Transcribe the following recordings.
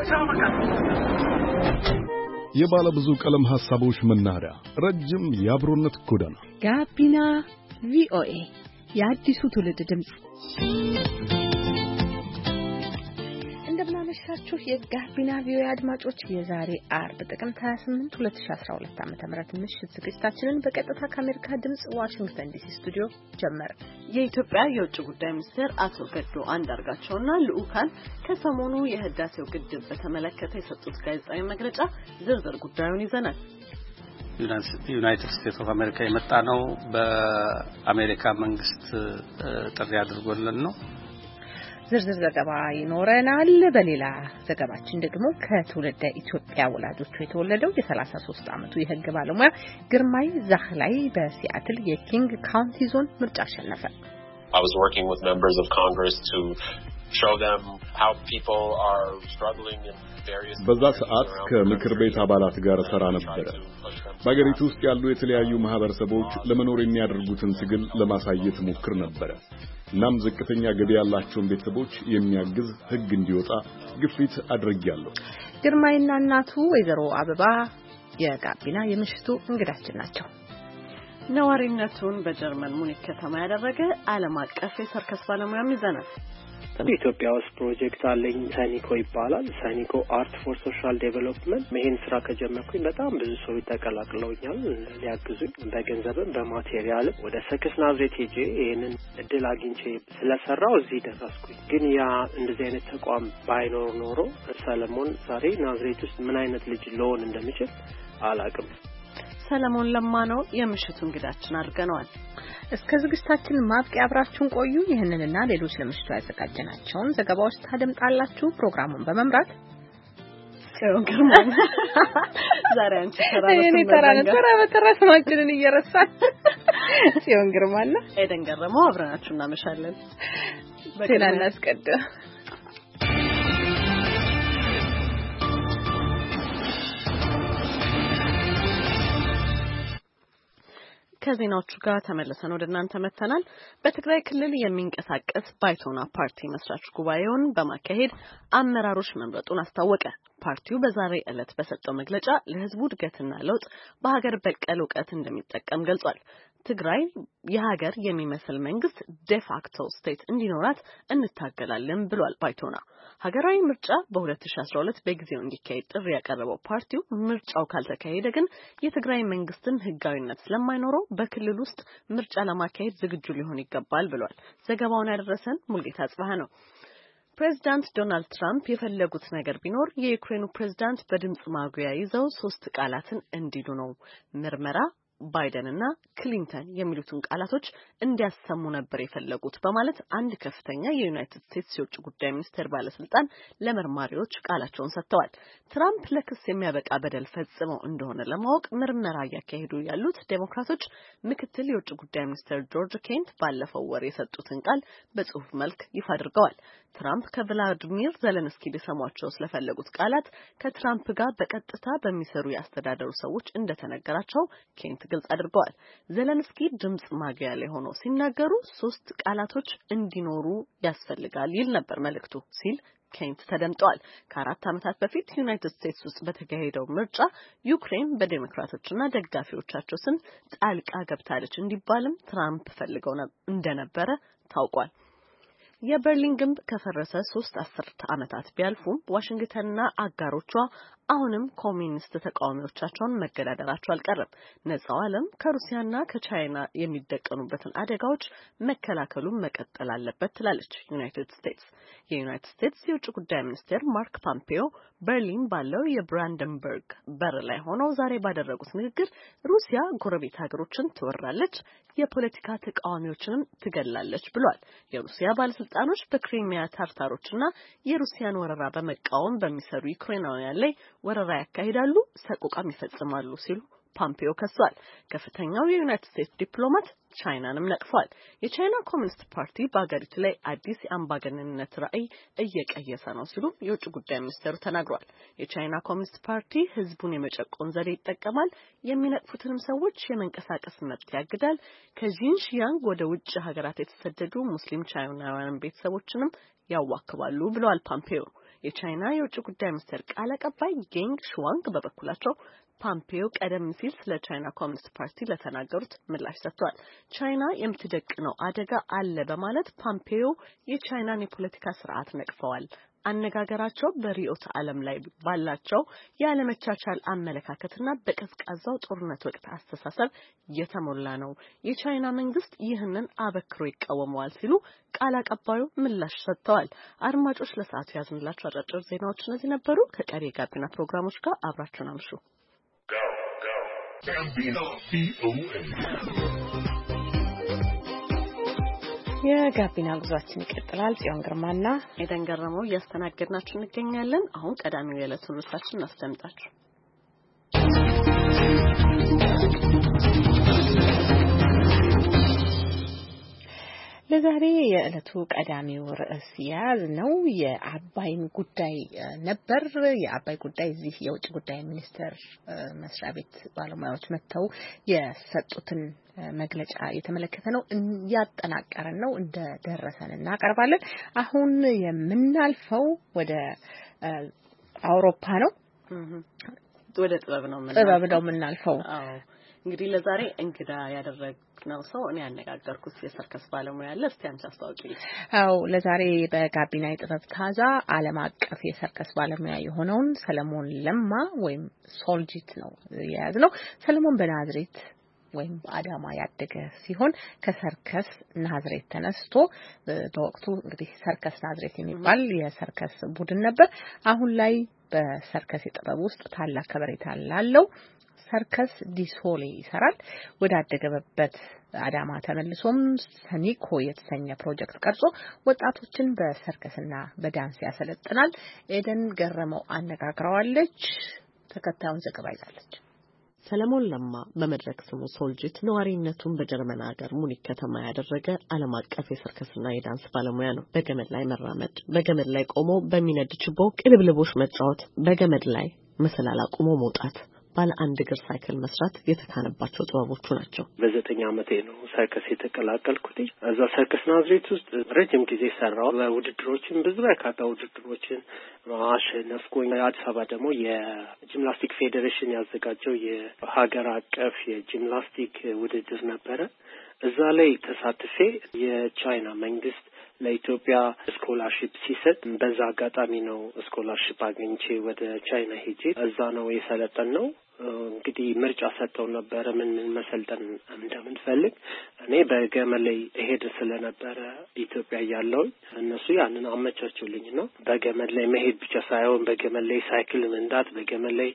የባለ ብዙ ቀለም ሐሳቦች መናኸሪያ ረጅም የአብሮነት ጎዳና ጋቢና ቪኦኤ የአዲሱ ትውልድ ድምጽ። እንደምናመሻችሁ የጋቢና ቪኦኤ አድማጮች፣ የዛሬ አርብ ጥቅምት 28 2012 ዓ.ም ምሽት ዝግጅታችንን በቀጥታ ከአሜሪካ ድምጽ ዋሽንግተን ዲሲ ስቱዲዮ ጀመረ። የኢትዮጵያ የውጭ ጉዳይ ሚኒስትር አቶ ገዱ አንዳርጋቸውና ልኡካን ከሰሞኑ የህዳሴው ግድብ በተመለከተ የሰጡት ጋዜጣዊ መግለጫ ዝርዝር ጉዳዩን ይዘናል። ዩናይትድ ስቴትስ ኦፍ አሜሪካ የመጣ ነው በአሜሪካ መንግስት ጥሪ አድርጎልን ነው። ዝርዝር ዘገባ ይኖረናል። በሌላ ዘገባችን ደግሞ ከትውልደ ኢትዮጵያ ወላጆቹ የተወለደው የ33 ዓመቱ የህግ ባለሙያ ግርማይ ዛህላይ በሲያትል የኪንግ ካውንቲ ዞን ምርጫ አሸነፈ። I was working with members of Congress to show them how people are struggling in various በዛ ሰዓት ከምክር ቤት አባላት ጋር ሰራ ነበር። በአገሪቱ ውስጥ ያሉ የተለያዩ ማህበረሰቦች ለመኖር የሚያደርጉትን ትግል ለማሳየት ሞክር ነበር። እናም ዝቅተኛ ገቢ ያላቸውን ቤተሰቦች የሚያግዝ ህግ እንዲወጣ ግፊት አድርጌያለሁ። ግርማይና እናቱ ወይዘሮ አበባ የጋቢና የምሽቱ እንግዳችን ናቸው። ነዋሪነቱን በጀርመን ሙኒክ ከተማ ያደረገ ዓለም አቀፍ የሰርከስ ባለሙያም ይዘናል። ኢትዮጵያ ውስጥ ፕሮጀክት አለኝ፣ ሳኒኮ ይባላል። ሳኒኮ አርት ፎር ሶሻል ዴቨሎፕመንት። ይሄን ስራ ከጀመርኩኝ በጣም ብዙ ሰዎች ተቀላቅለውኛል ሊያግዙኝ፣ በገንዘብም በማቴሪያልም። ወደ ሰርከስ ናዝሬት ሄጄ ይሄንን እድል አግኝቼ ስለሰራው እዚህ ደረስኩኝ። ግን ያ እንደዚህ አይነት ተቋም ባይኖር ኖሮ ሰለሞን ዛሬ ናዝሬት ውስጥ ምን አይነት ልጅ ልሆን እንደሚችል አላውቅም። ሰለሞን ለማ ነው የምሽቱ እንግዳችን አድርገነዋል። እስከ ዝግጅታችን ማብቂያ አብራችሁን ቆዩ። ይህንንና ሌሎች ለምሽቱ ያዘጋጀናቸውን ዘገባዎች ታደምጣላችሁ። ፕሮግራሙን በመምራት ጽዮን ግርማና ዛሬ አንቺ ተራ በተራ ስማችንን እየረሳን ጽዮን ግርማና ኤደን ገረመው አብረናችሁ እናመሻለን። ዜና እናስቀድም። ከዜናዎቹ ጋር ተመልሰን ወደ እናንተ መተናል። በትግራይ ክልል የሚንቀሳቀስ ባይቶና ፓርቲ መስራች ጉባኤውን በማካሄድ አመራሮች መምረጡን አስታወቀ። ፓርቲው በዛሬ ዕለት በሰጠው መግለጫ ለህዝቡ እድገትና ለውጥ በሀገር በቀል ዕውቀት እንደሚጠቀም ገልጿል። ትግራይ የሀገር የሚመስል መንግስት ዴፋክቶ ስቴት እንዲኖራት እንታገላለን ብሏል። ባይቶና ሀገራዊ ምርጫ በ2012 በጊዜው እንዲካሄድ ጥሪ ያቀረበው ፓርቲው ምርጫው ካልተካሄደ ግን የትግራይ መንግስትን ህጋዊነት ስለማይኖረው በክልል ውስጥ ምርጫ ለማካሄድ ዝግጁ ሊሆን ይገባል ብሏል። ዘገባውን ያደረሰን ሙልጌታ አጽባህ ነው። ፕሬዚዳንት ዶናልድ ትራምፕ የፈለጉት ነገር ቢኖር የዩክሬኑ ፕሬዚዳንት በድምጽ ማጉያ ይዘው 3 ቃላትን እንዲሉ ነው። ምርመራ፣ ባይደንና ክሊንተን የሚሉትን ቃላቶች እንዲያሰሙ ነበር የፈለጉት በማለት አንድ ከፍተኛ የዩናይትድ ስቴትስ የውጭ ጉዳይ ሚኒስቴር ባለስልጣን ለመርማሪዎች ቃላቸውን ሰጥተዋል። ትራምፕ ለክስ የሚያበቃ በደል ፈጽመው እንደሆነ ለማወቅ ምርመራ እያካሄዱ ያሉት ዴሞክራቶች ምክትል የውጭ ጉዳይ ሚኒስትር ጆርጅ ኬንት ባለፈው ወር የሰጡትን ቃል በጽሁፍ መልክ ይፋ አድርገዋል። ትራምፕ ከቭላዲሚር ዘለንስኪ ሊሰሟቸው ስለፈለጉት ቃላት ከትራምፕ ጋር በቀጥታ በሚሰሩ ያስተዳደሩ ሰዎች እንደተነገራቸው ኬንት ግልጽ አድርገዋል። ዘለንስኪ ድምጽ ማጉያ ላይ ሆነው ሲናገሩ 3 ቃላቶች እንዲኖሩ ያስፈልጋል ይል ነበር መልእክቱ ሲል ኬንት ተደምጠዋል። ከ4 ዓመታት በፊት ዩናይትድ ስቴትስ ውስጥ በተካሄደው ምርጫ ዩክሬን በዴሞክራቶችና ደጋፊዎቻቸው ስም ጣልቃ ገብታለች እንዲባልም ትራምፕ ፈልገው እንደነበረ ታውቋል። የበርሊን ግንብ ከፈረሰ 3 አስርተ ዓመታት ቢያልፉም ዋሽንግተንና አጋሮቿ አሁንም ኮሚኒስት ተቃዋሚዎቻቸውን መገዳደራቸው አልቀረም። ነፃው ዓለም ከሩሲያና ከቻይና የሚደቀኑበትን አደጋዎች መከላከሉን መቀጠል አለበት ትላለች ዩናይትድ ስቴትስ። የዩናይትድ ስቴትስ የውጭ ጉዳይ ሚኒስቴር ማርክ ፖምፔዮ በርሊን ባለው የብራንደንበርግ በር ላይ ሆነው ዛሬ ባደረጉት ንግግር ሩሲያ ጎረቤት ሀገሮችን ትወራለች፣ የፖለቲካ ተቃዋሚዎችንም ትገላለች ብሏል። የሩሲያ ባለስልጣኖች በክሪሚያ ታርታሮችና የሩሲያን ወረራ በመቃወም በሚሰሩ ዩክሬናውያን ላይ ወረራ ያካሂዳሉ፣ ሰቆቃም ይፈጽማሉ ሲሉ ፖምፔዮ ከሷል። ከፍተኛው የዩናይትድ ስቴትስ ዲፕሎማት ቻይናንም ነቅፏል። የቻይና ኮሚኒስት ፓርቲ በአገሪቱ ላይ አዲስ የአምባገነንነት ራዕይ እየቀየሰ ነው ሲሉ የውጭ ጉዳይ ሚኒስትሩ ተናግሯል። የቻይና ኮሚኒስት ፓርቲ ህዝቡን የመጨቆን ዘዴ ይጠቀማል፣ የሚነቅፉትንም ሰዎች የመንቀሳቀስ መብት ያግዳል፣ ከጂንሺያንግ ወደ ውጭ ሀገራት የተሰደዱ ሙስሊም ቻይናውያን ቤተሰቦችንም ያዋክባሉ ብለዋል ፖምፔዮ። የቻይና የውጭ ጉዳይ ሚኒስቴር ቃል አቀባይ ጌንግ ሹዋንግ በበኩላቸው ፖምፔዮ ቀደም ሲል ስለ ቻይና ኮሚኒስት ፓርቲ ለተናገሩት ምላሽ ሰጥተዋል። ቻይና የምትደቅነው አደጋ አለ በማለት ፖምፔዮ የቻይናን የፖለቲካ ስርዓት ነቅፈዋል። አነጋገራቸው በሪዮት ዓለም ላይ ባላቸው ያለመቻቻል አመለካከትና በቀዝቃዛው ጦርነት ወቅት አስተሳሰብ የተሞላ ነው። የቻይና መንግስት ይህንን አበክሮ ይቃወመዋል ሲሉ ቃል አቀባዩ ምላሽ ሰጥተዋል። አድማጮች ለሰዓቱ ያዝንላችሁ አጫጭር ዜናዎች እነዚህ ነበሩ። ከቀሪ የጋቢና ፕሮግራሞች ጋር አብራችሁን አምሹ። የጋቢና ጉዟችን ይቀጥላል። ጽዮን ግርማና ኤደን ገረመው እያስተናገድናችሁ እንገኛለን። አሁን ቀዳሚው የዕለቱ ርዕሳችን እናስደምጣችሁ። ለዛሬ የዕለቱ ቀዳሚው ርዕስ ነው የአባይን ጉዳይ ነበር። የአባይ ጉዳይ እዚህ የውጭ ጉዳይ ሚኒስቴር መስሪያ ቤት ባለሙያዎች መጥተው የሰጡትን መግለጫ የተመለከተ ነው። ያጠናቀረን ነው እንደደረሰን እናቀርባለን። አሁን የምናልፈው ወደ አውሮፓ ነው። ወደ ጥበብ ነው የምናልፈው። እንግዲህ ለዛሬ እንግዳ ያደረግነው ሰው እኔ ያነጋገርኩት የሰርከስ ባለሙያ አለ። እስቲ አንቺ አስተዋውቂ። ለዛሬ በጋቢና የጥበብ ታዛ ዓለም አቀፍ የሰርከስ ባለሙያ የሆነውን ሰለሞን ለማ ወይም ሶልጂት ነው የያዝነው። ሰለሞን በናዝሬት ወይም በአዳማ ያደገ ሲሆን ከሰርከስ ናዝሬት ተነስቶ በወቅቱ እንግዲህ ሰርከስ ናዝሬት የሚባል የሰርከስ ቡድን ነበር። አሁን ላይ በሰርከስ ጥበብ ውስጥ ታላቅ ከበሬታ ላለው ሰርከስ ዲሶሌ ይሰራል። ወደ አደገበት አዳማ ተመልሶም ሰኒኮ የተሰኘ ፕሮጀክት ቀርጾ ወጣቶችን በሰርከስና በዳንስ ያሰለጥናል። ኤደን ገረመው አነጋግረዋለች። ተከታዩን ዘገባ ይዛለች። ሰለሞን ለማ በመድረክ ስሙ ሶልጂት ነዋሪነቱን በጀርመን ሀገር ሙኒክ ከተማ ያደረገ ዓለም አቀፍ የሰርከስና የዳንስ ባለሙያ ነው። በገመድ ላይ መራመድ፣ በገመድ ላይ ቆሞ በሚነድ ችቦ ቅልብልቦሽ መጫወት፣ በገመድ ላይ መሰላል አቁሞ መውጣት፣ ባለ አንድ እግር ሳይክል መስራት የተካነባቸው ጥበቦቹ ናቸው። በ9 ዓመቴ ነው ሰርከስ የተቀላቀልኩት። እዛ ሰርከስ ናዝሬት ውስጥ ረጅም ጊዜ ሰራው። ውድድሮችን ብዙ በርካታ ውድድሮችን አሸነፍኩኝ። አዲስ አበባ ደግሞ የጂምናስቲክ ፌዴሬሽን ያዘጋጀው የሀገር አቀፍ የጂምናስቲክ ውድድር ነበረ። እዛ ላይ ተሳትፌ የቻይና መንግስት ለኢትዮጵያ ስኮላርሺፕ ሲሰጥ በዛ አጋጣሚ ነው ስኮላርሺፕ አግኝቼ ወደ ቻይና ሄጄ እዛ ነው የሰለጠን ነው። እንግዲህ ምርጫ ሰጥተው ነበረ ምን መሰልጠን እንደምንፈልግ። እኔ በገመድ ላይ እሄድ ስለነበረ ኢትዮጵያ ያለው እነሱ ያንን አመቻቹልኝ ነው። በገመድ ላይ መሄድ ብቻ ሳይሆን በገመድ ላይ ሳይክል መንዳት፣ በገመድ ላይ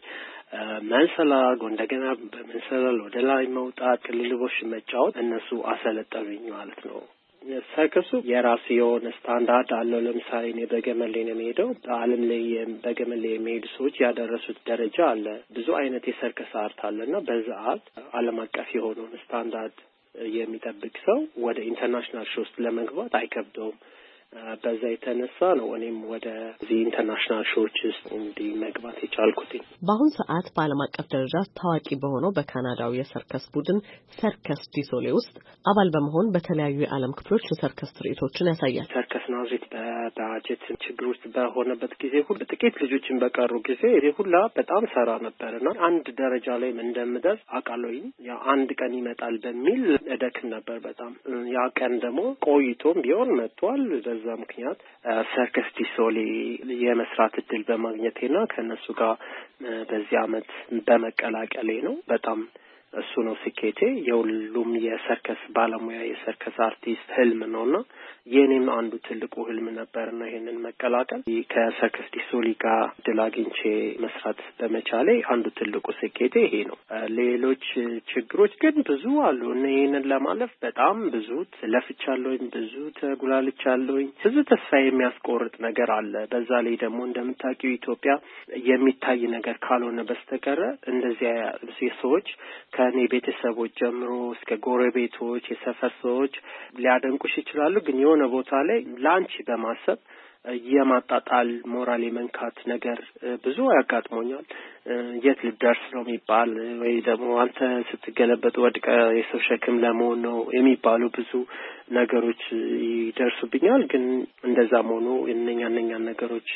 መንሰላግ፣ እንደገና በመንሰላል ወደ ላይ መውጣት፣ ቅልልቦሽ መጫወት እነሱ አሰለጠኑኝ ማለት ነው። ሰርከሱ የራሱ የሆነ ስታንዳርድ አለው። ለምሳሌ እኔ በገመድ ላይ ነው የምሄደው። በዓለም ላይ በገመድ ላይ የሚሄዱ ሰዎች ያደረሱት ደረጃ አለ። ብዙ አይነት የሰርከስ አርት አለና በዛ አርት ዓለም አቀፍ የሆነውን ስታንዳርድ የሚጠብቅ ሰው ወደ ኢንተርናሽናል ሾው ውስጥ ለመግባት አይከብደውም። በዛ የተነሳ ነው እኔም ወደ እዚህ ኢንተርናሽናል ሾዎች ውስጥ እንዲህ መግባት የቻልኩት። በአሁን ሰዓት በዓለም አቀፍ ደረጃ ታዋቂ በሆነው በካናዳው የሰርከስ ቡድን ሰርከስ ዲሶሌ ውስጥ አባል በመሆን በተለያዩ የዓለም ክፍሎች የሰርከስ ትርኢቶችን ያሳያል። ሰርከስ ናዝሬት በባጀት ችግር ውስጥ በሆነበት ጊዜ ሁሉ ጥቂት ልጆችን በቀሩ ጊዜ ሁላ በጣም ሰራ ነበርና አንድ ደረጃ ላይ እንደምደርስ አውቃለሁኝ። ያ አንድ ቀን ይመጣል በሚል እደክም ነበር በጣም። ያ ቀን ደግሞ ቆይቶም ቢሆን መጥቷል። በዛ ምክንያት ሰርከስ ዲሶሌ የመስራት እድል በማግኘቴና ከነሱ ጋር በዚህ አመት በመቀላቀሌ ነው። በጣም እሱ ነው ስኬቴ። የሁሉም የሰርከስ ባለሙያ የሰርከስ አርቲስት ህልም ነውና የኔም አንዱ ትልቁ ህልም ነበርና ይሄንን መቀላቀል ከሰርከስ ዲሶሌ ጋር እድል አግኝቼ መስራት በመቻሌ አንዱ ትልቁ ስኬቴ ይሄ ነው። ሌሎች ችግሮች ግን ብዙ አሉ እና ይሄንን ለማለፍ በጣም ብዙ ለፍቻለሁኝ፣ ብዙ ተጉላልቻለሁኝ። ብዙ ተስፋ የሚያስቆርጥ ነገር አለ። በዛ ላይ ደግሞ እንደምታውቂው ኢትዮጵያ የሚታይ ነገር ካልሆነ በስተቀር እንደዚህ ሰዎች ከኔ ቤተሰቦች ጀምሮ እስከ ጎረቤቶች፣ የሰፈር ሰዎች ሊያደንቁሽ ይችላሉ። ግን የሆነ ቦታ ላይ ላንቺ በማሰብ የማጣጣል ሞራል የመንካት ነገር ብዙ ያጋጥሞኛል። የት ልደርስ ነው የሚባል ወይ ደግሞ አንተ ስትገለበጥ ወድቀ የሰው ሸክም ለመሆን ነው የሚባሉ ብዙ ነገሮች ይደርሱብኛል። ግን እንደዛም ሆኖ እነኛ ነገሮች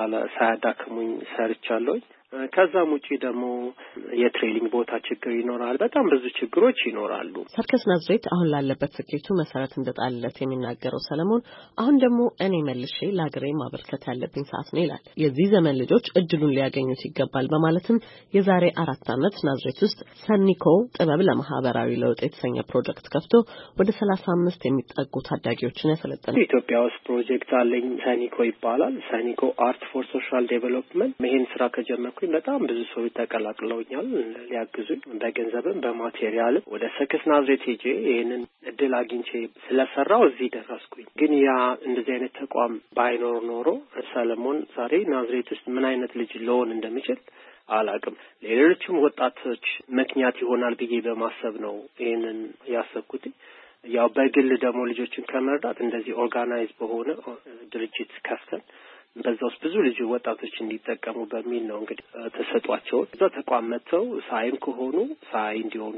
ሳያዳክሙኝ ሰርቻለሁ። ከዛም ውጪ ደግሞ የትሬኒንግ ቦታ ችግር ይኖራል። በጣም ብዙ ችግሮች ይኖራሉ። ሰርከስ ናዝሬት አሁን ላለበት ስኬቱ መሰረት እንደጣለለት የሚናገረው ሰለሞን አሁን ደግሞ እኔ መልሼ ለሀገሬ ማበርከት ያለብኝ ሰዓት ነው ይላል። የዚህ ዘመን ልጆች እድሉን ሊያገኙት ይገባል በማለትም የዛሬ 4 ዓመት ናዝሬት ውስጥ ሰኒኮ ጥበብ ለማህበራዊ ለውጥ የተሰኘ ፕሮጀክት ከፍቶ ወደ 35 የሚጠጉ ታዳጊዎችን ያሰለጠነ ኢትዮጵያ ውስጥ ፕሮጀክት አለኝ። ሰኒኮ ይባላል። ሰኒኮ አርት ፎር ሶሻል ዴቨሎፕመንት። ይሄን ስራ ከጀመርኩ በጣም ብዙ ሰዎች ተቀላቅለውኛል ሊያግዙኝ በገንዘብም በማቴሪያልም። ወደ ሰርከስ ናዝሬት ሄጄ ይሄንን እድል አግኝቼ ስለሰራው እዚህ ደረስኩኝ። ግን ያ እንደዚህ አይነት ተቋም ባይኖር ኖሮ ሰለሞን ዛሬ ናዝሬት ውስጥ ምን አይነት ልጅ ልሆን እንደሚችል አላውቅም። ሌሎችም ወጣቶች ምክንያት ይሆናል ብዬ በማሰብ ነው ይሄንን ያሰብኩት። ያው በግል ደግሞ ልጆችን ከመርዳት እንደዚህ ኦርጋናይዝ በሆነ ድርጅት ከፍተን በዛ ውስጥ ብዙ ልጅ ወጣቶች እንዲጠቀሙ በሚል ነው እንግዲህ ተሰጧቸው እዛ ተቋም መተው ሳይም ከሆኑ ሳይ እንዲሆኑ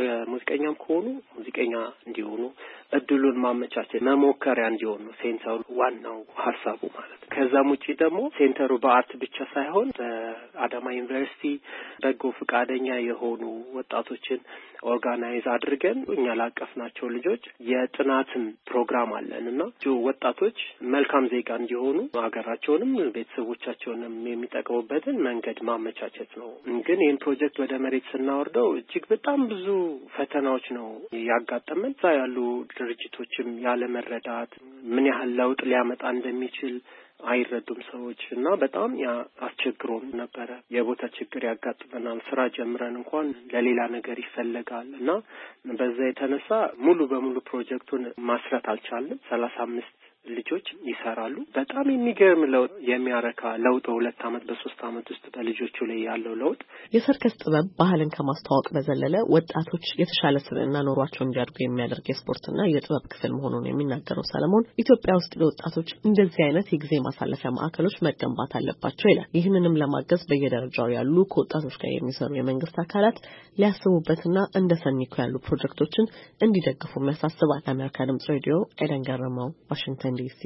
ሙዚቀኛም ከሆኑ ሙዚቀኛ እንዲሆኑ እድሉን ማመቻቸት መሞከሪያ እንዲሆኑ ሴንተሩ ዋናው ሀሳቡ ማለት ነው። ከዛም ውጪ ደግሞ ሴንተሩ በአርት ብቻ ሳይሆን በአዳማ ዩኒቨርሲቲ በጎ ፈቃደኛ የሆኑ ወጣቶችን ኦርጋናይዝ አድርገን እኛ ላቀፍናቸው ልጆች የጥናትም ፕሮግራም አለንና ወጣቶች መልካም ዜጋ እንዲሆኑ ሀገራቸውንም ቤተሰቦቻቸውንም የሚጠቅሙበትን መንገድ ማመቻቸት ነው። ግን ይህን ፕሮጀክት ወደ መሬት ስናወርደው እጅግ በጣም ብዙ ፈተናዎች ነው ያጋጠመን። እዛ ያሉ ድርጅቶችም ያለ መረዳት ምን ያህል ለውጥ ሊያመጣ እንደሚችል አይረዱም ሰዎች እና በጣም አስቸግሮን ነበረ። የቦታ ችግር ያጋጥመናል። ስራ ጀምረን እንኳን ለሌላ ነገር ይፈለጋል እና በዛ የተነሳ ሙሉ በሙሉ ፕሮጀክቱን ማስራት አልቻልንም። 35 ልጆች ይሰራሉ። በጣም የሚገርም ለውጥ የሚያረካ ለውጥ 2 ዓመት በ3 ዓመት ውስጥ በልጆቹ ላይ ያለው ለውጥ የሰርከስ ጥበብ ባህልን ከማስተዋወቅ በዘለለ ወጣቶች የተሻለ ስብዕና ኖሯቸው እንዲያድጉ የሚያደርግ የስፖርትና የጥበብ ክፍል መሆኑን የሚናገረው ሰለሞን ኢትዮጵያ ውስጥ ለወጣቶች እንደዚህ አይነት የጊዜ ማሳለፊያ ማዕከሎች መገንባት አለባቸው ይላል። ይህንንም ለማገዝ በየደረጃው ያሉ ከወጣቶች ጋር የሚሰሩ የመንግስት አካላት ሊያስቡበትና እንደ ሰኒኮ ያሉ ፕሮጀክቶችን እንዲደግፉ ያሳስባል። ለአሜሪካ ድምጽ ሬዲዮ ኤደን ገረመው ዋሽንግተን DC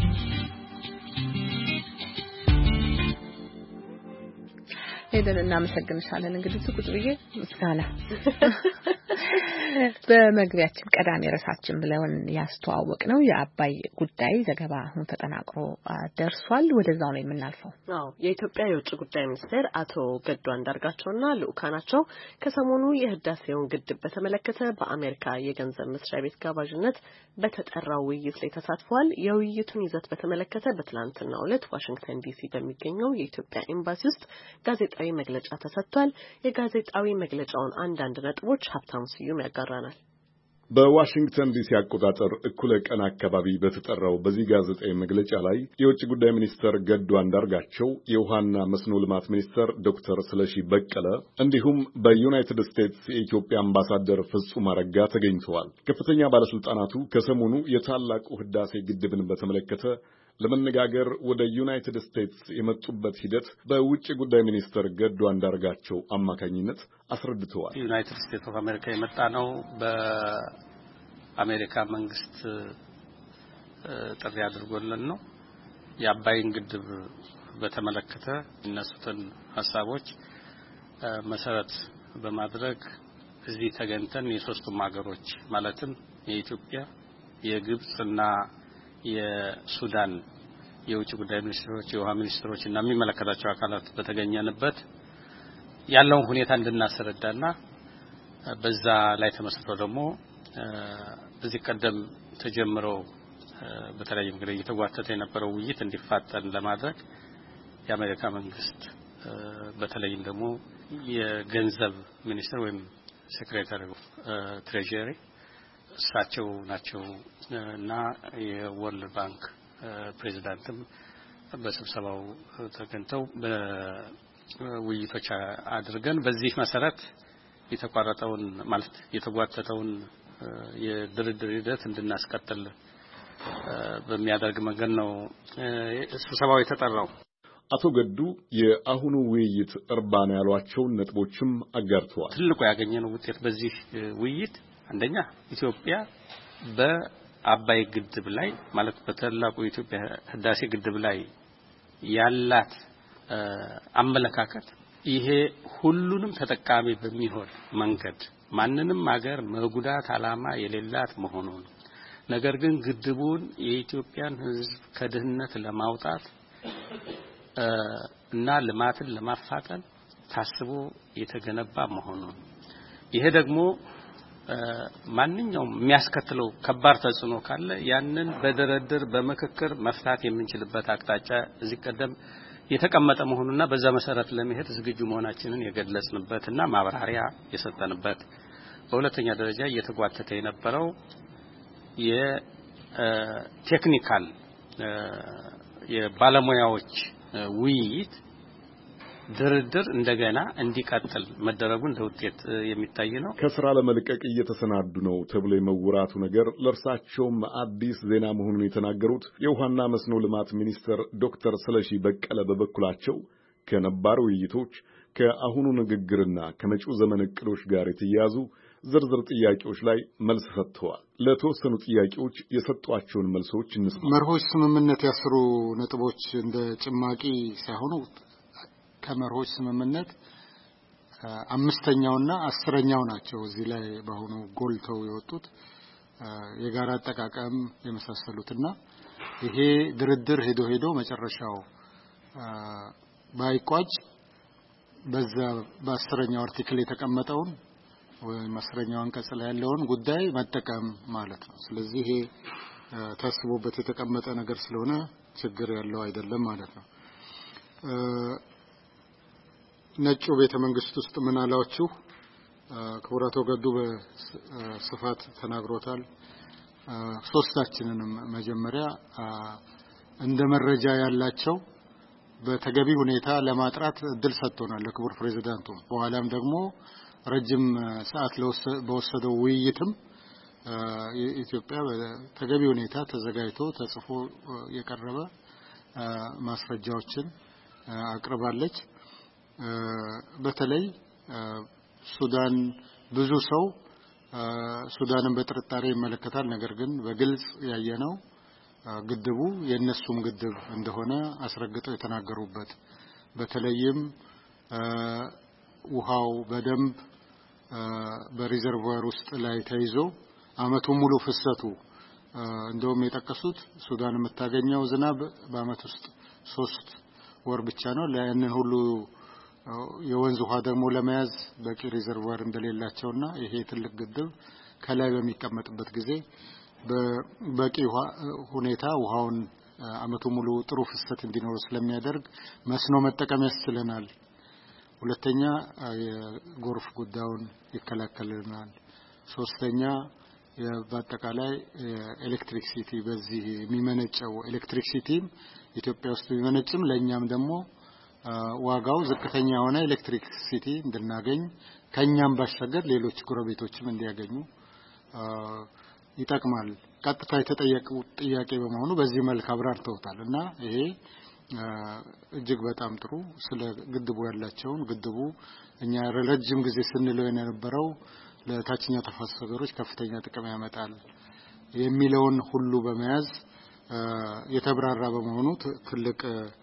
ሄደን እናመሰግንሻለን። እንግዲህ ቁጭ ብዬ ምስጋና በመግቢያችን ቀዳሚ ርዕሳችን ብለን ያስተዋወቅ ነው የአባይ ጉዳይ ዘገባ አሁን ተጠናቅሮ ደርሷል። ወደዛው ነው የምናልፈው። አዎ የኢትዮጵያ የውጭ ጉዳይ ሚኒስቴር አቶ ገዱ አንዳርጋቸውና ልኡካናቸው ከሰሞኑ የህዳሴውን ግድብ በተመለከተ በአሜሪካ የገንዘብ መስሪያ ቤት ጋባዥነት በተጠራው ውይይት ላይ ተሳትፈዋል። የውይይቱን ይዘት በተመለከተ በትላንትናው ዕለት ዋሽንግተን ዲሲ በሚገኘው የኢትዮጵያ ኤምባሲ ውስጥ ጋዜጣዊ መግለጫ ተሰጥቷል። የጋዜጣዊ መግለጫውን አንዳንድ ነጥቦች ሀብታሙ ስዩም ያጋራናል። በዋሽንግተን ዲሲ አቆጣጠር እኩለ ቀን አካባቢ በተጠራው በዚህ ጋዜጣዊ መግለጫ ላይ የውጭ ጉዳይ ሚኒስትር ገዱ አንዳርጋቸው፣ የውሃና መስኖ ልማት ሚኒስትር ዶክተር ስለሺ በቀለ እንዲሁም በዩናይትድ ስቴትስ የኢትዮጵያ አምባሳደር ፍጹም አረጋ ተገኝተዋል። ከፍተኛ ባለስልጣናቱ ከሰሞኑ የታላቁ ህዳሴ ግድብን በተመለከተ ለመነጋገር ወደ ዩናይትድ ስቴትስ የመጡበት ሂደት በውጭ ጉዳይ ሚኒስትር ገዱ አንዳርጋቸው አማካኝነት አስረድተዋል። ዩናይትድ ስቴትስ ኦፍ አሜሪካ የመጣ ነው በአሜሪካ መንግስት ጥሪ አድርጎልን ነው። የአባይን ግድብ በተመለከተ እነሱትን ሐሳቦች መሰረት በማድረግ እዚህ ተገኝተን የሶስቱም ሀገሮች ማለትም የኢትዮጵያ፣ የግብጽና የሱዳን የውጭ ጉዳይ ሚኒስትሮች፣ የውሃ ሚኒስትሮች እና የሚመለከታቸው አካላት በተገኘንበት ያለውን ሁኔታ እንድናስረዳና በዛ ላይ ተመስርቶ ደግሞ እዚህ ቀደም ተጀምረው በተለያየ መንገድ እየተጓተተ የነበረው ውይይት እንዲፋጠን ለማድረግ የአሜሪካ መንግስት በተለይም ደግሞ የገንዘብ ሚኒስትር ወይም ሴክሬታሪ ኦፍ ትሬጀሪ እሳቸው ናቸው እና የወርልድ ባንክ ፕሬዚዳንትም በስብሰባው ተገኝተው በውይይቶች አድርገን በዚህ መሰረት የተቋረጠውን ማለት የተጓተተውን የድርድር ሂደት እንድናስቀጥል በሚያደርግ መንገድ ነው ስብሰባው የተጠራው። አቶ ገዱ የአሁኑ ውይይት እርባና ያሏቸውን ነጥቦችም አጋርተዋል። ትልቁ ያገኘነው ውጤት በዚህ ውይይት አንደኛ ኢትዮጵያ በአባይ ግድብ ላይ ማለት በተላቁ የኢትዮጵያ ህዳሴ ግድብ ላይ ያላት አመለካከት ይሄ ሁሉንም ተጠቃሚ በሚሆን መንገድ ማንንም ሀገር መጉዳት አላማ የሌላት መሆኑን ነገር ግን ግድቡን የኢትዮጵያን ህዝብ ከድህነት ለማውጣት እና ልማትን ለማፋጠን ታስቦ የተገነባ መሆኑን ይሄ ደግሞ ማንኛውም የሚያስከትለው ከባድ ተጽዕኖ ካለ ያንን በድርድር በመከክር መፍታት የምንችልበት አቅጣጫ እዚህ ቀደም የተቀመጠ መሆኑና በዛ መሰረት ለመሄድ ዝግጁ መሆናችንን የገለጽንበትና ማብራሪያ የሰጠንበት በሁለተኛ ደረጃ እየተጓተተ የነበረው የቴክኒካል የባለሙያዎች ውይይት ድርድር እንደገና እንዲቀጥል መደረጉ እንደ ውጤት የሚታይ ነው። ከስራ ለመልቀቅ እየተሰናዱ ነው ተብሎ የመወራቱ ነገር ለርሳቸውም አዲስ ዜና መሆኑን የተናገሩት የውሃና መስኖ ልማት ሚኒስትር ዶክተር ስለሺ በቀለ በበኩላቸው ከነባር ውይይቶች ከአሁኑ ንግግርና ከመጪው ዘመን እቅዶች ጋር የተያያዙ ዝርዝር ጥያቄዎች ላይ መልስ ሰጥተዋል። ለተወሰኑ ጥያቄዎች የሰጧቸውን መልሶች እንስማ። መርሆች ስምምነት ያስሩ ነጥቦች እንደ ጭማቂ ሳይሆኑ ከመርሆች ስምምነት አምስተኛውና አስረኛው ናቸው እዚህ ላይ በአሁኑ ጎልተው የወጡት የጋራ አጠቃቀም የመሳሰሉትና ይሄ ድርድር ሄዶ መጨረሻው ባይቋጭ በዛ በአስረኛው አርቲክል የተቀመጠውን ወይም አስረኛው አንቀጽ ላይ ያለውን ጉዳይ መጠቀም ማለት ነው። ስለዚህ ይሄ ታስቦበት የተቀመጠ ነገር ስለሆነ ችግር ያለው አይደለም ማለት ነው። ነጩ ቤተ መንግስት ውስጥ ምን አላችሁ? ክቡራቶ ገዱ በስፋት ተናግሮታል። ሶስታችንንም መጀመሪያ እንደ መረጃ ያላቸው በተገቢ ሁኔታ ለማጥራት እድል ሰጥቶናል ለክቡር ፕሬዝዳንቱ። በኋላም ደግሞ ረጅም ሰዓት በወሰደው ውይይትም ኢትዮጵያ በተገቢ ሁኔታ ተዘጋጅቶ ተጽፎ የቀረበ ማስረጃዎችን አቅርባለች። በተለይ ሱዳን ብዙ ሰው ሱዳንን በጥርጣሬ ይመለከታል። ነገር ግን በግልጽ ያየነው ግድቡ የነሱም ግድብ እንደሆነ አስረግጠው የተናገሩበት በተለይም ውሃው በደንብ በሪዘርቮር ውስጥ ላይ ተይዞ አመቱ ሙሉ ፍሰቱ እንደውም የጠቀሱት ሱዳን የምታገኘው ዝናብ በአመት ውስጥ 3 ወር ብቻ ነው። ለያንን ሁሉ የወንዝ ውሃ ደግሞ ለመያዝ በቂ ሪዘርቮር እንደሌላቸውና ይሄ ትልቅ ግድብ ከላይ በሚቀመጥበት ጊዜ በቂ ሁኔታ ውሃውን አመቱ ሙሉ ጥሩ ፍሰት እንዲኖር ስለሚያደርግ መስኖ መጠቀም ያስችለናል። ሁለተኛ የጎርፍ ጉዳዩን ይከላከልልናል። ሶስተኛ በአጠቃላይ ኤሌክትሪክሲቲ በዚህ የሚመነጨው ኤሌክትሪክሲቲ ኢትዮጵያ ውስጥ የሚመነጭም ለኛም ደግሞ ዋጋው ዝቅተኛ የሆነ ኤሌክትሪክሲቲ እንድናገኝ ከኛም ባሻገር ሌሎች ጎረቤቶችም እንዲያገኙ ይጠቅማል። ቀጥታ የተጠየቀው ጥያቄ በመሆኑ በዚህ መልክ አብራርተውታል እና ይሄ እጅግ በጣም ጥሩ ስለ ግድቡ ያላቸውን ግድቡ እኛ ረጅም ጊዜ ስንለው የነበረው ለታችኛው ተፋሰስ ሀገሮች ከፍተኛ ጥቅም ያመጣል የሚለውን ሁሉ በመያዝ የተብራራ በመሆኑ ትልቅ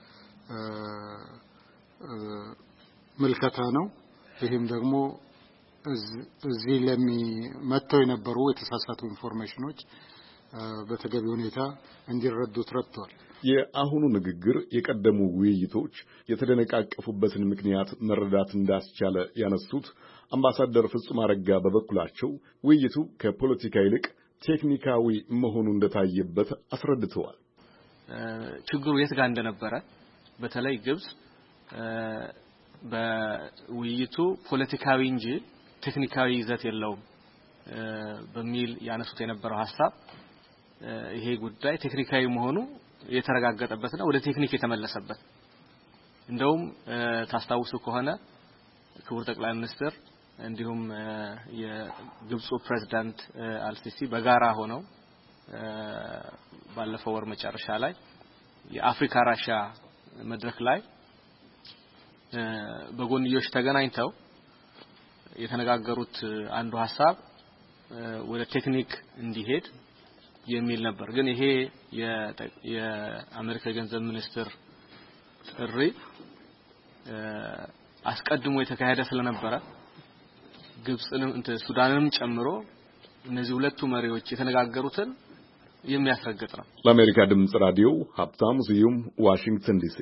መልከታ ነው። ይህም ደግሞ እዚህ ለሚመተው የነበሩ የተሳሳቱ ኢንፎርሜሽኖች በተገቢ ሁኔታ እንዲረዱት ረድቷል። የአሁኑ ንግግር የቀደሙ ውይይቶች የተደነቃቀፉበትን ምክንያት መረዳት እንዳስቻለ ያነሱት አምባሳደር ፍጹም አረጋ በበኩላቸው ውይይቱ ከፖለቲካ ይልቅ ቴክኒካዊ መሆኑ እንደታየበት አስረድተዋል። ችግሩ የት ጋር እንደነበረ በተለይ ግብጽ በውይይቱ ፖለቲካዊ እንጂ ቴክኒካዊ ይዘት የለውም በሚል ያነሱት የነበረው ሐሳብ ይሄ ጉዳይ ቴክኒካዊ መሆኑ የተረጋገጠበትና ወደ ቴክኒክ የተመለሰበት እንደውም ታስታውሱ ከሆነ ክቡር ጠቅላይ ሚኒስትር እንዲሁም የግብፁ ፕሬዝዳንት አልሲሲ በጋራ ሆነው ባለፈው ወር መጨረሻ ላይ የአፍሪካ ራሻ መድረክ ላይ በጎንዮሽ ተገናኝተው የተነጋገሩት አንዱ ሐሳብ ወደ ቴክኒክ እንዲሄድ የሚል ነበር። ግን ይሄ የአሜሪካ ገንዘብ ሚኒስትር ጥሪ አስቀድሞ የተካሄደ ስለነበረ ግብጽንም ሱዳንንም ጨምሮ እነዚህ ሁለቱ መሪዎች የተነጋገሩትን የሚያስረግጥ ነው። ለአሜሪካ ድምጽ ራዲዮ ሀብታሙ ስዩም ዋሽንግተን ዲሲ።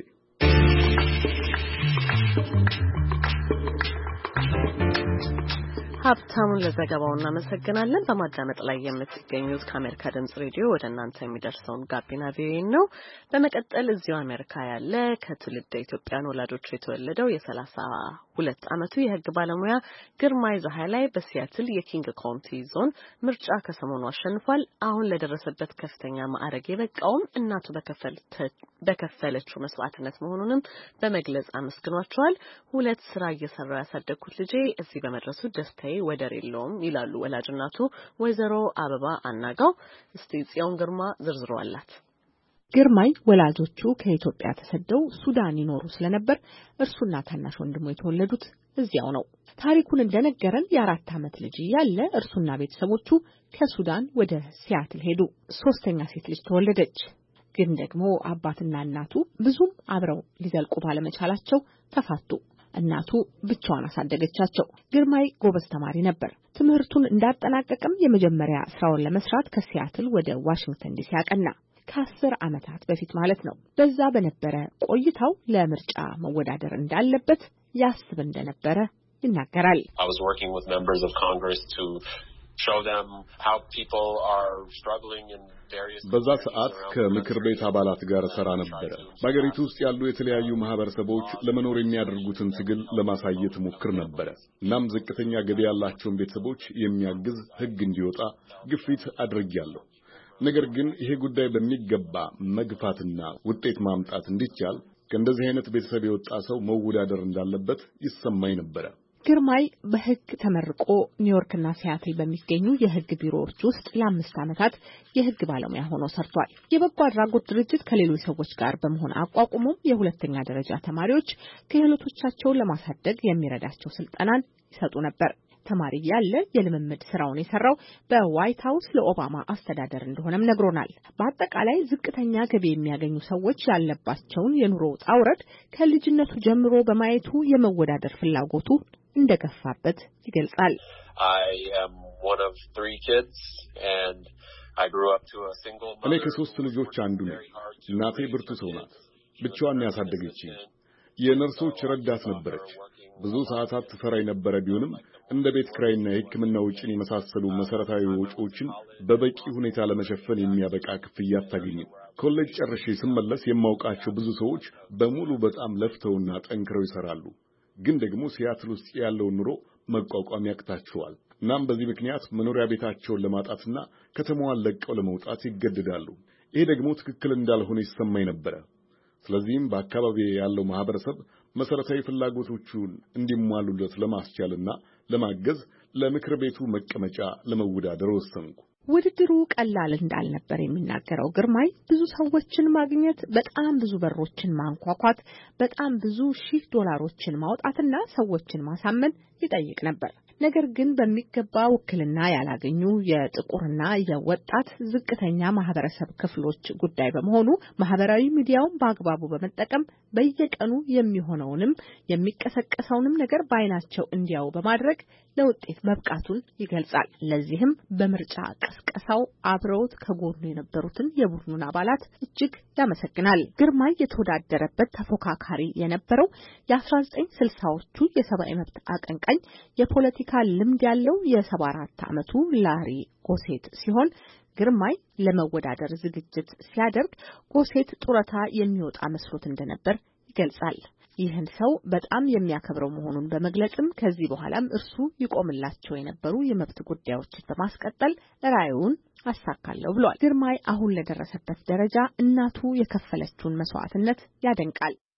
ሀብታሙን ለዘገባው እናመሰግናለን። በማዳመጥ ላይ የምትገኙት ከአሜሪካ ድምጽ ሬዲዮ ወደ እናንተ የሚደርሰውን ጋቢና ቪኦኤ ነው። በመቀጠል እዚሁ አሜሪካ ያለ ከትውልደ ኢትዮጵያን ወላጆች የተወለደው የ32 ዓመቱ የሕግ ባለሙያ ግርማይ ዛሃላይ በሲያትል የኪንግ ካውንቲ ዞን ምርጫ ከሰሞኑ አሸንፏል። አሁን ለደረሰበት ከፍተኛ ማዕረግ የበቃውም እናቱ በከፈለችው መስዋዕትነት መሆኑንም በመግለጽ አመስግኗቸዋል። ሁለት ስራ እየሰራው ያሳደግኩት ልጄ እዚህ በመድረሱ ደስታዬ ወደር የለውም ይላሉ ወላጅናቱ ወይዘሮ አበባ አናጋው። እስቲ ጽዮን ግርማ ዝርዝሩ አላት። ግርማይ ወላጆቹ ከኢትዮጵያ ተሰደው ሱዳን ይኖሩ ስለነበር እርሱና ታናሽ ወንድሙ የተወለዱት እዚያው ነው። ታሪኩን እንደነገረን የ4 ዓመት ልጅ ያለ እርሱና ቤተሰቦቹ ከሱዳን ወደ ሲያትል ሄዱ። ሶስተኛ ሴት ልጅ ተወለደች። ግን ደግሞ አባትና እናቱ ብዙም አብረው ሊዘልቁ ባለመቻላቸው ተፋቱ። እናቱ ብቻዋን አሳደገቻቸው። ግርማይ ጎበዝ ተማሪ ነበር። ትምህርቱን እንዳጠናቀቀም የመጀመሪያ ስራውን ለመስራት ከሲያትል ወደ ዋሽንግተን ዲሲ አቀና። ከ10 ዓመታት በፊት ማለት ነው። በዛ በነበረ ቆይታው ለምርጫ መወዳደር እንዳለበት ያስብ እንደነበረ ይናገራል። I was working with members of Congress to show them how people are struggling in various በዛ ሰዓት ከምክር ቤት አባላት ጋር ሰራ ነበር። በአገሪቱ ውስጥ ያሉ የተለያዩ ማህበረሰቦች ለመኖር የሚያደርጉትን ትግል ለማሳየት ሞክር ነበር። እናም ዝቅተኛ ገቢ ያላቸውን ቤተሰቦች የሚያግዝ ሕግ እንዲወጣ ግፊት አድርጌያለሁ። ነገር ግን ይሄ ጉዳይ በሚገባ መግፋትና ውጤት ማምጣት እንዲቻል ከእንደዚህ አይነት ቤተሰብ የወጣ ሰው መወዳደር እንዳለበት ይሰማኝ ነበር። ግርማይ በሕግ ተመርቆ ኒውዮርክና ሲያትል በሚገኙ የሕግ ቢሮዎች ውስጥ ለ5 ዓመታት የሕግ ባለሙያ ሆኖ ሰርቷል። የበጎ አድራጎት ድርጅት ከሌሎች ሰዎች ጋር በመሆን አቋቁሞም የሁለተኛ ደረጃ ተማሪዎች ክህሎቶቻቸውን ለማሳደግ የሚረዳቸው ስልጠናን ይሰጡ ነበር። ተማሪ ያለ የልምምድ ስራውን የሰራው በዋይት ሃውስ ለኦባማ አስተዳደር እንደሆነም ነግሮናል። በአጠቃላይ ዝቅተኛ ገቢ የሚያገኙ ሰዎች ያለባቸውን የኑሮ ውጣ ውረድ ከልጅነቱ ጀምሮ በማየቱ የመወዳደር ፍላጎቱ እንደገፋበት ይገልጻል። እኔ ከ3 ልጆች አንዱ ነኝ። እናቴ ብርቱ ሰው ናት። ብቻዋን ያሳደገችኝ። የነርሶች ረዳት ነበረች። ብዙ ሰዓታት ትሰራ የነበረ ቢሆንም እንደ ቤት ኪራይና የሕክምና ወጪን የመሳሰሉ መሰረታዊ ወጪዎችን በበቂ ሁኔታ ለመሸፈን የሚያበቃ ክፍያ አታገኝም። ኮሌጅ ጨርሼ ስመለስ የማውቃቸው ብዙ ሰዎች በሙሉ በጣም ለፍተውና ጠንክረው ይሰራሉ። ግን ደግሞ ሲያትል ውስጥ ያለውን ኑሮ መቋቋም ያቅታቸዋል። እናም በዚህ ምክንያት መኖሪያ ቤታቸውን ለማጣትና ከተማዋን ለቀው ለመውጣት ይገደዳሉ። ይሄ ደግሞ ትክክል እንዳልሆነ ይሰማኝ ነበር። ስለዚህም በአካባቢው ያለው ማህበረሰብ መሰረታዊ ፍላጎቶቹን እንዲሟሉለት ለማስቻልና ለማገዝ ለምክር ቤቱ መቀመጫ ለመወዳደር ወሰንኩ። ውድድሩ ቀላል እንዳልነበር የሚናገረው ግርማይ ብዙ ሰዎችን ማግኘት፣ በጣም ብዙ በሮችን ማንኳኳት፣ በጣም ብዙ $1000 ማውጣትና ሰዎችን ማሳመን ይጠይቅ ነበር። ነገር ግን በሚገባ ውክልና ያላገኙ የጥቁርና የወጣት ዝቅተኛ ማህበረሰብ ክፍሎች ጉዳይ በመሆኑ ማህበራዊ ሚዲያውን በአግባቡ በመጠቀም በየቀኑ የሚሆነውንም የሚቀሰቀሰውንም ነገር በአይናቸው እንዲያው በማድረግ ለውጤት መብቃቱን ይገልጻል። ለዚህም በምርጫ ቀስቀሳው አብረውት ከጎኑ የነበሩትን የቡድኑን አባላት እጅግ ያመሰግናል። ግርማይ የተወዳደረበት ተፎካካሪ የነበረው የ1960ዎቹ የሰብአዊ መብት አቀንቃኝ የፖለቲካ ልምድ ያለው የ74 ዓመቱ ላሪ ጎሴት ሲሆን ግርማይ ለመወዳደር ዝግጅት ሲያደርግ ጎሴት ጡረታ የሚወጣ መስሎት እንደነበር ይገልጻል። ይህን ሰው በጣም የሚያከብረው መሆኑን በመግለጽም ከዚህ በኋላም እርሱ ይቆምላቸው የነበሩ የመብት ጉዳዮችን በማስቀጠል ራዕዩን አሳካለሁ ብሏል። ግርማይ አሁን ለደረሰበት ደረጃ እናቱ የከፈለችውን መስዋዕትነት ያደንቃል።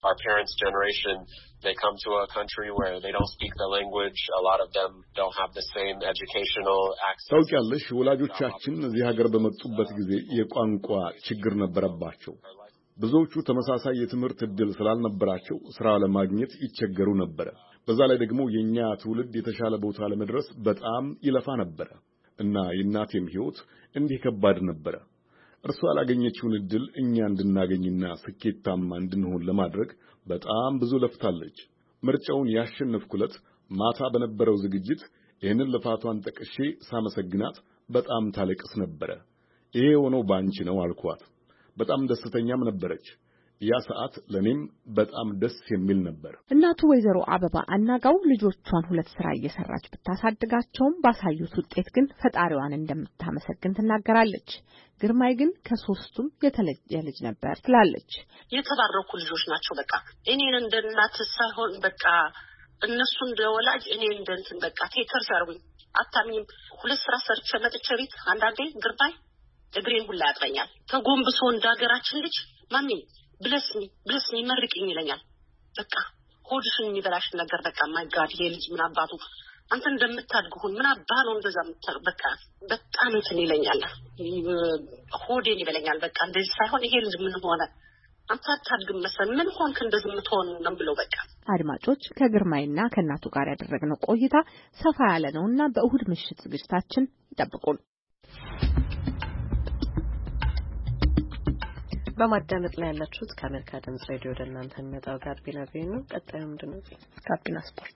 our parents' generation, they come to a country where they don't speak the language. A lot of them don't have the same educational access. ታውቂያለሽ ወላጆቻችን እዚህ ሀገር በመጡበት ጊዜ የቋንቋ ችግር ነበረባቸው። ብዙዎቹ ተመሳሳይ የትምህርት ዕድል ስላልነበራቸው ስራ ለማግኘት ይቸገሩ ነበር። በዛ ላይ ደግሞ የኛ ትውልድ የተሻለ ቦታ ለመድረስ በጣም ይለፋ ነበር እና የእናቴም ሕይወት እንዲህ ከባድ ነበር። እርሷ ያላገኘችውን ዕድል እኛ እንድናገኝና ስኬታማ እንድንሆን ለማድረግ በጣም ብዙ ለፍታለች። ምርጫውን ያሸነፍኩለት ማታ በነበረው ዝግጅት ይህንን ልፋቷን ጠቅሼ ሳመሰግናት በጣም ታለቅስ ነበር። ይሄ ሆነው ባንቺ ነው አልኳት። በጣም ደስተኛም ነበረች። ያ ሰዓት ለኔም በጣም ደስ የሚል ነበር። እናቱ ወይዘሮ አበባ አናጋው ልጆቿን ሁለት ስራ እየሰራች ብታሳድጋቸውም ባሳዩት ውጤት ግን ፈጣሪዋን እንደምታመሰግን ትናገራለች። ግርማይ ግን ከሶስቱም የተለየ ልጅ ነበር ትላለች። የተባረኩ ልጆች ናቸው። በቃ እኔን እንደ እናት ሳይሆን በቃ እነሱ እንደ ወላጅ እኔ እንደ እንትን በቃ ቴከር ሰርጉኝ አታምኝም። ሁለት ስራ ሰርቼ መጥቼ ቤት አንዳንዴ ግርማይ እግሬን ሁላ ያጥበኛል። ተጎንብሶ እንዳገራችን ልጅ ማሚ ብለስሚ መርቂኝ ይለኛል። በቃ ሆድሽን የሚበላሽ ነገር በቃ ማይጋድ ይሄ ልጅ ምን አባቱ አንተ እንደምታድጉን ምን አባሉ እንደዛ በቃ በጣም እንትን ይለኛል። ሆዴን ይበለኛል። በቃ እንደዚህ ሳይሆን ይሄ ልጅ ምን ሆነ አንተ አታድግም መሰል ምን ሆንክ እንደዚህ የምትሆን ነው ብለው በቃ። አድማጮች ከግርማይና ከእናቱ ጋር ያደረግነው ቆይታ ሰፋ ያለ ነውና በእሁድ ምሽት ዝግጅታችን ይጠብቁን። በማዳመጥ ላይ ያላችሁት ከአሜሪካ ድምጽ ሬዲዮ ወደ እናንተ የሚመጣው ጋቢና ቪኦኤ ነው። ቀጣዩ ምንድነው? ጋቢና ስፖርት።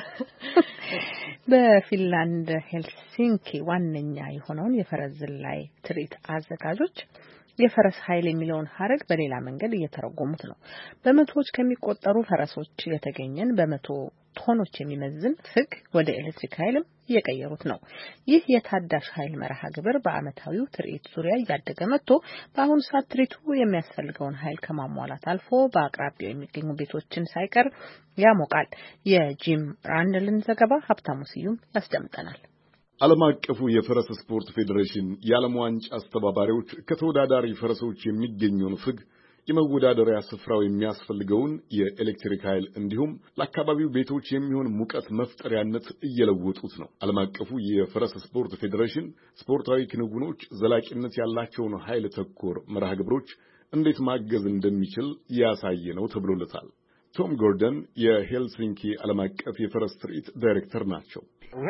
በፊንላንድ ሄልሲንኪ ዋነኛ የሆነውን የፈረስ ዝላይ ትርኢት አዘጋጆች የፈረስ ኃይል የሚለውን ሐረግ በሌላ መንገድ እየተረጎሙት ነው። በመቶዎች ከሚቆጠሩ ፈረሶች የተገኘን በመቶ ቶኖች የሚመዝን ፍግ ወደ ኤሌክትሪክ ኃይልም እየቀየሩት ነው። ይህ የታዳሽ ኃይል መርሃ ግብር በአመታዊው ትርኢት ዙሪያ እያደገ መጥቶ በአሁኑ ሰዓት ትርኢቱ የሚያስፈልገውን ኃይል ከማሟላት አልፎ በአቅራቢያው የሚገኙ ቤቶችን ሳይቀር ያሞቃል። የጂም ራንደልን ዘገባ ሀብታሙ ስዩም ያስደምጠናል። ዓለም አቀፉ የፈረስ ስፖርት ፌዴሬሽን የዓለም ዋንጫ አስተባባሪዎች ከተወዳዳሪ ፈረሶች የሚገኘውን ፍግ የመወዳደሪያ ስፍራው የሚያስፈልገውን የኤሌክትሪክ ኃይል እንዲሁም ለአካባቢው ቤቶች የሚሆን ሙቀት መፍጠሪያነት እየለወጡት ነው። ዓለም አቀፉ የፈረስ ስፖርት ፌዴሬሽን ስፖርታዊ ክንውኖች ዘላቂነት ያላቸውን ኃይል ተኮር መርሃ ግብሮች እንዴት ማገዝ እንደሚችል ያሳየ ነው ተብሎለታል። ቶም ጎርደን የሄልሲንኪ ዓለም አቀፍ የፈረስ ትርኢት ዳይሬክተር ናቸው።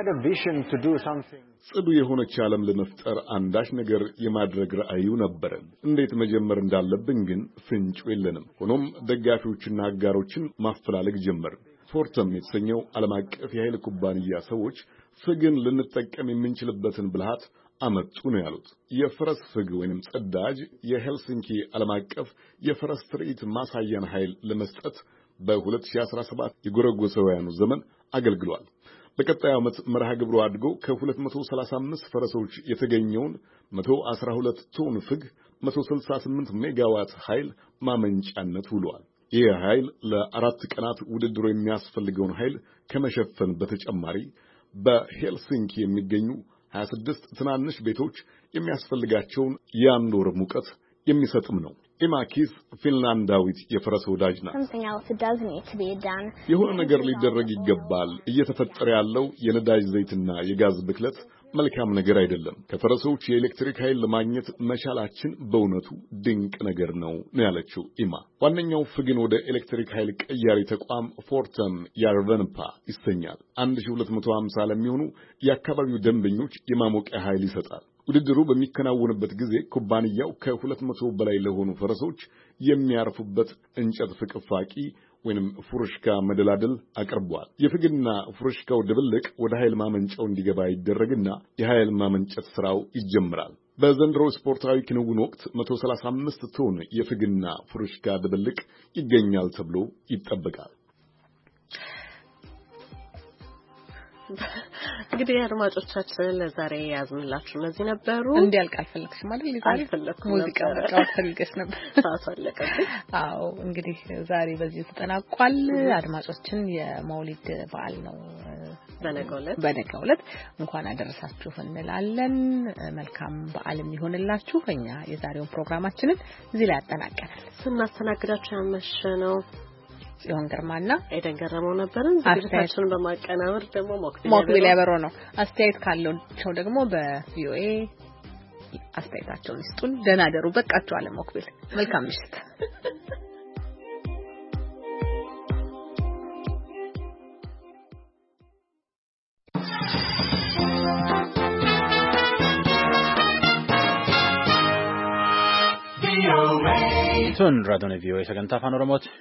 ጽዱ የሆነች ዓለም ለመፍጠር አንዳች ነገር የማድረግ ራዕዩ ነበረን። እንዴት መጀመር እንዳለብን ግን ፍንጩ የለንም። ሆኖም ደጋፊዎችና አጋሮችን ማፈላለግ ጀመርን። ፎርተም የተሰኘው ዓለም አቀፍ የኃይል ኩባንያ ሰዎች ፍግን ልንጠቀም የምንችልበትን ብልሃት አመጡ ነው ያሉት። የፈረስ ፍግ ወይንም ጽዳጅ የሄልሲንኪ ዓለም አቀፍ የፈረስ ትርኢት ማሳያን ኃይል ለመስጠት በ2017 የጎረጎሰውያኑ ዘመን አገልግሏል። በቀጣዩ ዓመት መርሃ ግብሩ አድጎ ከ235 ፈረሶች የተገኘውን 112 ቶን ፍግ 168 ሜጋዋት ኃይል ማመንጫነት ውሏል። ይህ ኃይል ለ4 ቀናት ውድድሩ የሚያስፈልገውን ኃይል ከመሸፈን በተጨማሪ በሄልሲንኪ የሚገኙ 26 ትናንሽ ቤቶች የሚያስፈልጋቸውን የአንድ ወር ሙቀት የሚሰጥም ነው። ኢማኪስ ፊንላንዳዊት የፈረስ ወዳጅ ናት። የሆነ ነገር ሊደረግ ይገባል። እየተፈጠረ ያለው የነዳጅ ዘይትና የጋዝ ብክለት መልካም ነገር አይደለም። ከፈረሶች የኤሌክትሪክ ኃይል ለማግኘት መቻላችን በእውነቱ ድንቅ ነገር ነው ያለችው ኢማ። ዋነኛው ፍግን ወደ ኤሌክትሪክ ኃይል ቀያሪ ተቋም ፎርተም ያርቨንፓ ይሰኛል። 1250 ለሚሆኑ የአካባቢው ደንበኞች የማሞቂያ ኃይል ይሰጣል። ውድድሩ በሚከናወንበት ጊዜ ኩባንያው ከ200 በላይ ለሆኑ ፈረሶች የሚያርፉበት እንጨት ፍቅፋቂ ወይንም ፉርሽካ መደላደል አቅርቧል። የፍግና ፉርሽካው ድብልቅ ወደ ኃይል ማመንጫው እንዲገባ ይደረግና የኃይል ማመንጨት ስራው ይጀምራል። በዘንድሮ ስፖርታዊ ክንውን ወቅት 135 ቶን የፍግና ፉርሽካ ድብልቅ ይገኛል ተብሎ ይጠበቃል። እንግዲህ አድማጮቻችን ለዛሬ ያዝንላችሁ እነዚህ ነበሩ። እንዲያልቅ አልፈለግሽም ማለት አልፈለኩም። ሙዚቃ መጫወት ፈልገሽ ነበር። ሳሳለቀብኝ። አዎ እንግዲህ ዛሬ በዚህ ተጠናቋል። አድማጮችን የመውሊድ በዓል ነው በነገው ዕለት እንኳን አደረሳችሁ እንላለን። መልካም በዓል ይሁንላችሁ። እኛ የዛሬውን ፕሮግራማችንን እዚህ ላይ አጠናቀናል። ስናስተናግዳችሁ ያመሸነው ጽዮን ግርማና ኤደን ገረመው ነበርን። ዝግጅታችንን በማቀናበር ደግሞ ሞክቢል ያበረው ነው። አስተያየት ካለው ደግሞ በቪኦኤ አስተያየታቸውን ይስጡን። ደህና ደሩ። በቃችሁ አለ ሞክቢል። መልካም ምሽት። Sun raadiyoo VOA sagantaa afaan Oromooti.